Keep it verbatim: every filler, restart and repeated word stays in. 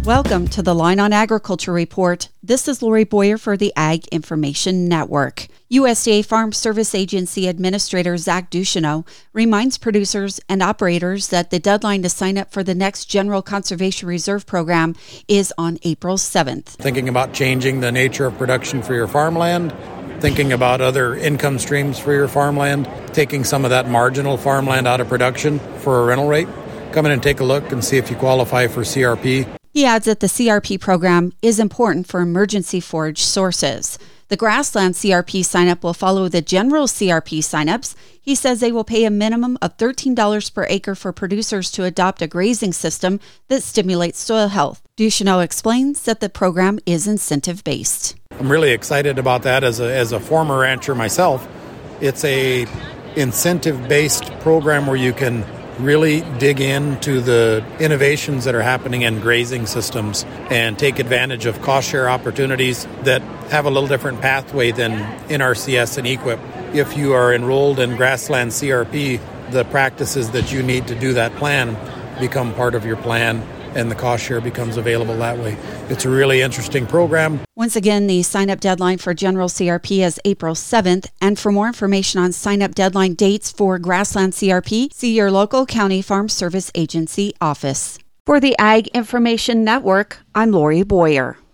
Welcome to the Line on Agriculture Report. This is Lori Boyer for the Ag Information Network. U S D A Farm Service Agency Administrator Zach Ducheneaux reminds producers and operators that the deadline to sign up for the next General Conservation Reserve Program is on April seventh. Thinking about changing the nature of production for your farmland, thinking about other income streams for your farmland, taking some of that marginal farmland out of production for a rental rate, come in and take a look and see if you qualify for C R P. He adds that the C R P program is important for emergency forage sources. The grassland C R P signup will follow the general C R P signups. He says they will pay a minimum of thirteen dollars per acre for producers to adopt a grazing system that stimulates soil health. Ducheneaux explains that the program is incentive-based. I'm really excited about that as a, as a former rancher myself. It's a incentive-based program where you can really dig into the innovations that are happening in grazing systems and take advantage of cost share opportunities that have a little different pathway than N R C S and E Q I P. If you are enrolled in grassland C R P, the practices that you need to do that plan become part of your plan, and the cost share becomes available that way. It's a really interesting program. Once again, the sign-up deadline for General C R P is April seventh, and for more information on sign-up deadline dates for Grassland C R P, see your local county farm service agency office. For the Ag Information Network, I'm Lori Boyer.